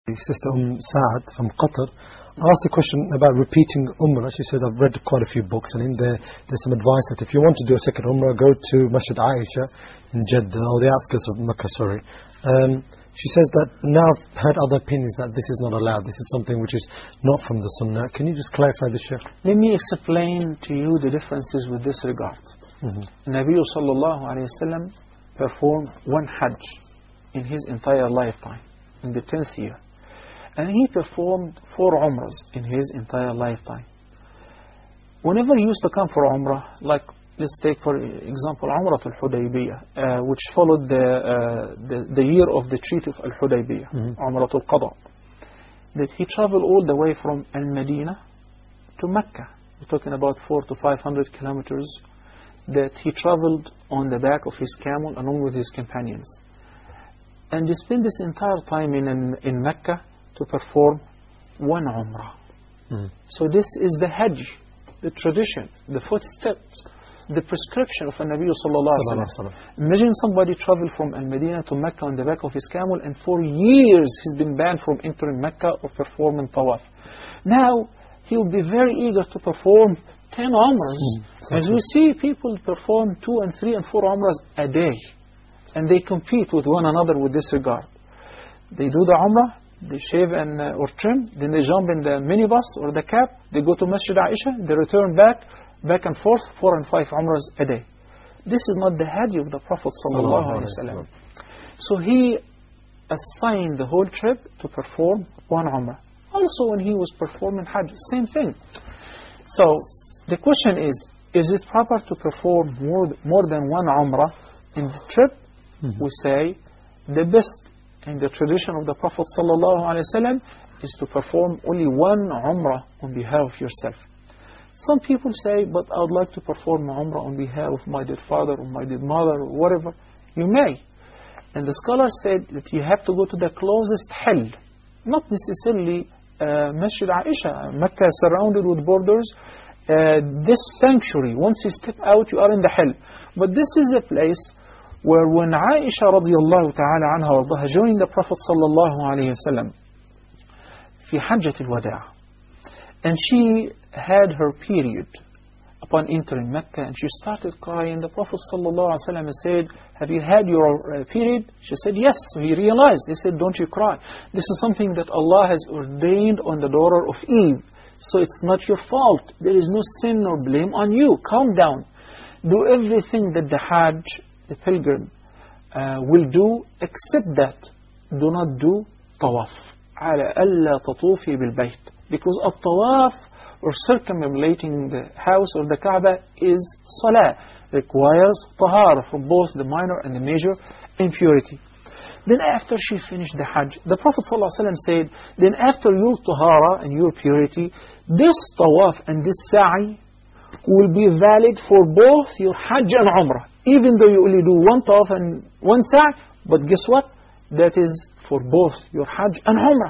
Sister Saad from Qatar asked a question about repeating Umrah. She said, I've read quite a few books, and in there's some advice that if you want to do a second Umrah, go to Masjid Aisha in Jeddah, or the outskirts of Mecca, sorry. She says that now I've heard other opinions that this is not allowed. This is something which is not from the Sunnah. Can you just clarify this, Sheikh? Let me explain to you the differences with this regard. Nabi sallallahu alayhi wa sallam performed one Hajj in his entire lifetime, in the 10th year. And he performed 4 Umrahs in his entire lifetime. Whenever he used to come for Umrah, like let's take for example Umrah al-Hudaybiyah, which followed the year of the Treaty of al-Hudaybiyah, Umrah al-Qada, that he traveled all the way from Al-Madinah to Mecca. We're talking about 400 to 500 kilometers that he traveled on the back of his camel along with his companions. And they spent this entire time in Mecca to perform one Umrah. So this is the Hajj, the tradition, the footsteps, the prescription of a Nabi sallallahu alaihi wasallam. Imagine somebody traveled from Al-Madinah to Mecca on the back of his camel, and for years he's been banned from entering Mecca or performing tawaf. Now he will be very eager to perform 10 Umrahs. As we see, people perform 2 and 3 and 4 Umrahs a day, and they compete with one another with this regard. They do the Umrah, they shave and or trim, then they jump in the minibus or the cab, they go to Masjid Aisha, they return back and forth, 4 and 5 Umrahs a day. This is not the Hajj of the Prophet sallallahu alaihi wasallam. So he assigned the whole trip to perform one Umrah. Also when he was performing Hajj, same thing. So the question is it proper to perform more than one Umrah in the trip? We say the best in the tradition of the Prophet ﷺ is to perform only one Umrah on behalf of yourself. Some people say, but I would like to perform an Umrah on behalf of my dead father or my dead mother or whatever. You may. And the scholars said that you have to go to the closest hill, not necessarily Masjid Aisha. Mecca is surrounded with borders. This sanctuary, once you step out, you are in the hill. But this is a place where when Aisha radiallahu ta'ala anha wardaha joined the Prophet sallallahu alayhi wa sallam fi Hajjat al-Wada', and she had her period upon entering Mecca, and she started crying. The Prophet sallallahu alayhi wa sallam said, have you had your period? She said yes. So he realized. He said, don't you cry. This is something that Allah has ordained on the daughter of Eve. So it's not your fault. There is no sin or blame on you. Calm down. Do everything that the Hajj, the pilgrim, will do, except that do not do tawaf. على ألا تطوفي بالبيت. Because a tawaf, or circumambulating the house or the Kaaba, is salah. Requires tahara for both the minor and the major impurity. Then after she finished the Hajj, the Prophet ﷺ said, then after your tahara and your purity, this tawaf and this sa'i will be valid for both your Hajj and Umrah. Even though you only do one tawaf and one sa'i, but guess what? That is for both your Hajj and Umrah.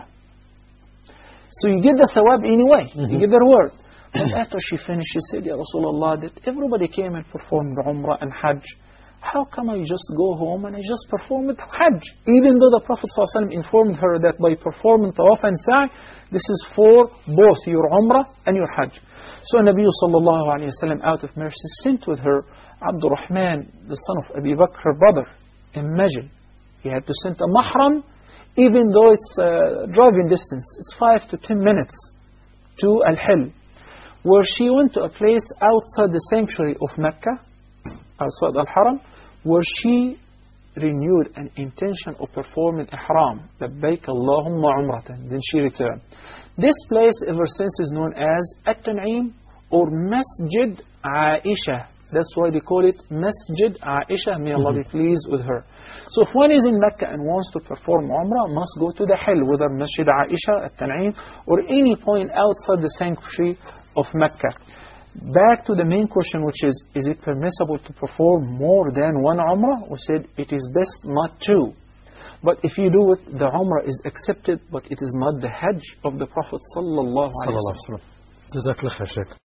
So you get the thawab anyway, you get the reward. But after she finished, she said, Ya Rasulullah, that everybody came and performed Umrah and Hajj. How come I just go home and I just perform the Hajj? Even though the Prophet ﷺ informed her that by performing Tawaf and Sa'i, this is for both your Umrah and your Hajj. So Nabi ﷺ, out of mercy, sent with her Abdul Rahman, the son of Abi Bakr, her brother. Imagine, he had to send a mahram, even though it's driving distance. It's 5 to 10 minutes to Al-Hil, where she went to a place outside the sanctuary of Mecca, outside Al-Haram, where she renewed an intention of performing Ihram, Labbaik Allahumma Umratan. Then she returned. This place ever since is known as At-Tan'im or Masjid Aisha. That's why they call it Masjid Aisha. May Allah be pleased with her. So if one is in Mecca and wants to perform Umrah, must go to the hill, whether Masjid Aisha, At-Tan'im, or any point outside the sanctuary of Mecca. Back to the main question, which is it permissible to perform more than one Umrah? We said it is best not to. But if you do it, the Umrah is accepted, but it is not the Hajj of the Prophet sallallahu alaihi wasallam. Jazakallah khair, Shaykh.